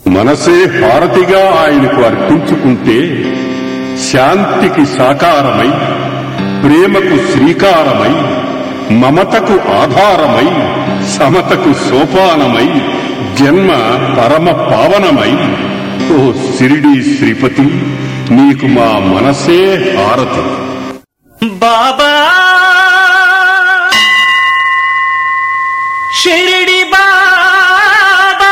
మనసే హారతిగా ఆయనకు అర్పించుకుంటే శాంతికి సాకారమై, ప్రేమకు శ్రీకారమై, మమతకు ఆధారమై, సమతకు సోపానమై, జన్మ పరమ పావనమై, ఓ షిరిడీ శ్రీపతి, నీకు మా మనసే హారతి. బాబా షిరిడి బాబా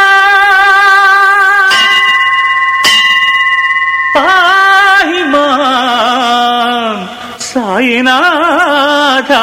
పాహి మాం సాయినాథా.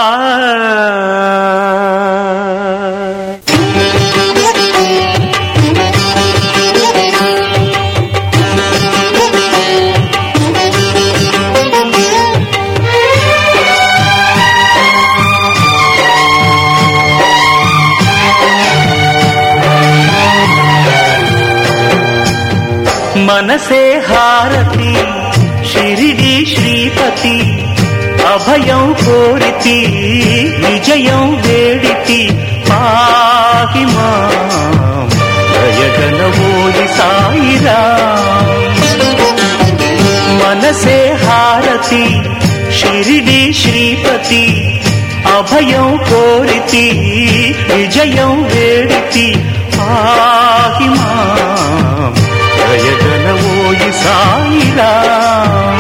మనసే హారతి షిరిడి శ్రీపతి, అభయం కోరితి విజయం వేడితి, పాహి మాం దయగనవోయి సాయిరాం. మనసే హారతి షిరిడి శ్రీపతి, అభయం కోరితి విజయం వేడితి, పాహి మాం దయగనవోయి సాయిరాం.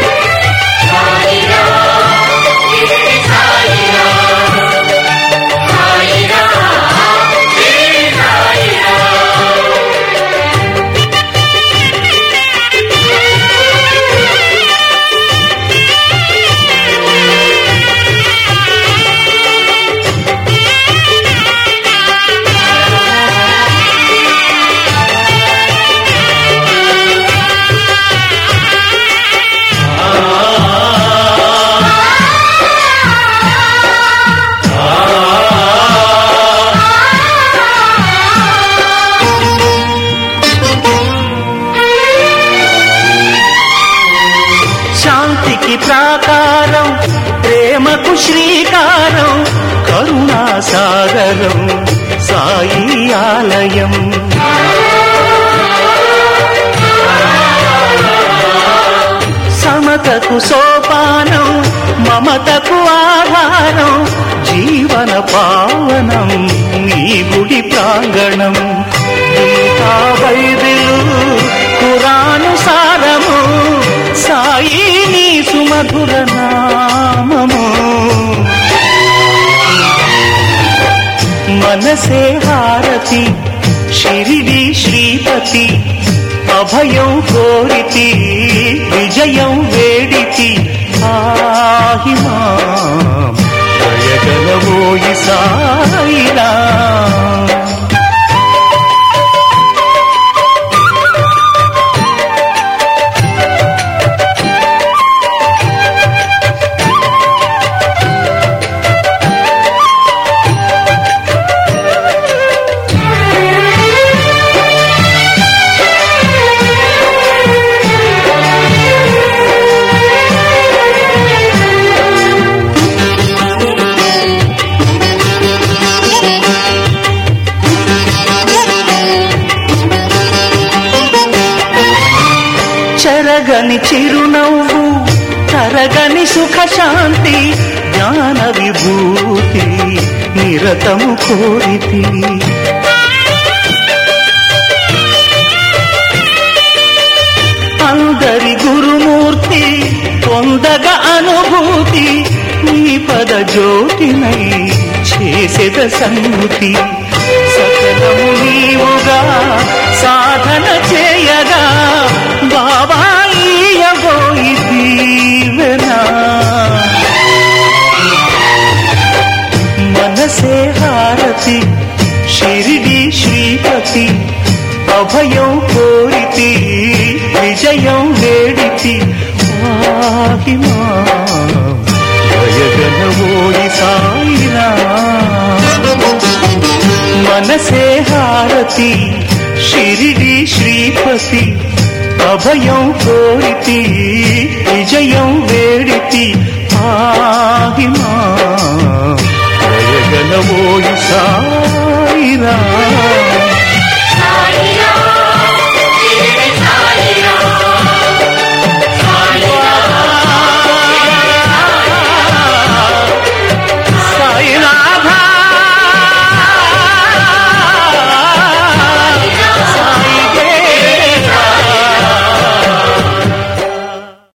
శాంతికి ప్రాకారం, ప్రేమకు శ్రీకారం, కరుణా సాగరం సాయి ఆలయం. సమతకు సోపానం, మమతకు ఆధారం, జీవన పావనం నీ గుడి ప్రాంగణం. గీతా బైబిలు ఖురాను సారము, సాయి నీ సుమధుర నామము. మనసే హారతి షిరిడి శ్రీపతి, అభయం కోరితి విజయం వేడితి, పాహి మాం దయగనవోయి సాయిరాం. చెరగని చిరునవ్వు, తరగని సుఖ శాంతి, జ్ఞాన విభూతి నిరతము కోరితి. అందరి గురుమూర్తి పొందగ అనుభూతి, నీ పద జ్యోతినై చేసేద సన్ముతి. సకలము నీవుగా సాధన చేయగా, బాబా ఈయబోయి దీవెనా. మనసే హారతి షిరిడి శ్రీపతి, అభయం కోరితి విజయం వేడితి, పాహి మాం దయగనవోయి సాయిరాం. మనసే హారతి షిరిడి శ్రీపతి, అభయం కోరితి విజయం వేడితి, పాహి మాం దయగనవోయి సాయిరాం.